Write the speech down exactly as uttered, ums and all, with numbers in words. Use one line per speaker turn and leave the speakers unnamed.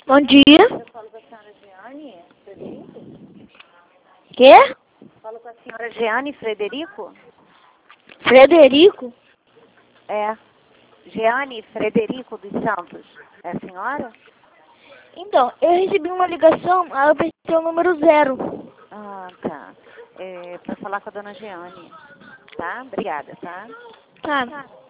Bom dia.
Eu falo com a senhora Jeane Frederico?
Quê?
Falo com a senhora Jeane Frederico?
Frederico?
É. Jeane Frederico dos Santos. É a senhora?
Então, eu recebi uma ligação, aí eu apertei o número zero.
Ah, tá. É, para falar com a dona Jeane. Tá? Obrigada, tá?
Tá.